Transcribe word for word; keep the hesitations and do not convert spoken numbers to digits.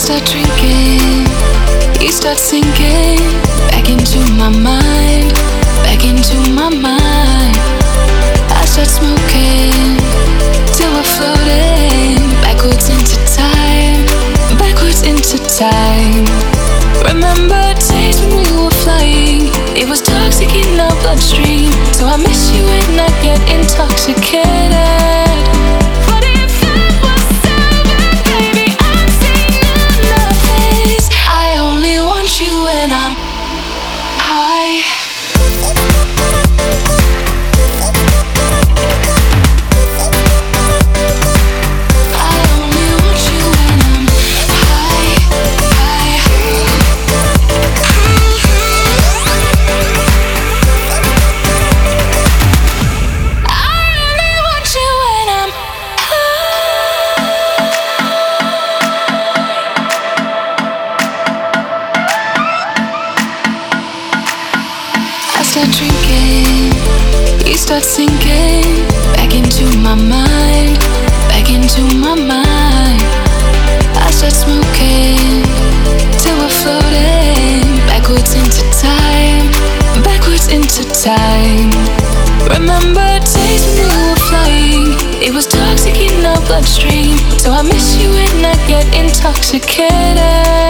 start drinking, you start sinking back into my mind, back into my mind. I start smoking till we're floating backwards into time, backwards into time. Remember days when we were flying, it was toxic in our bloodstream. So I miss you and I get intoxicated. Start drinking, you start sinking back into my mind, back into my mind. I start smoking till we're floating backwards into time, backwards into time. Remember days when we were flying, it was toxic in our bloodstream. So I miss you and I get intoxicated.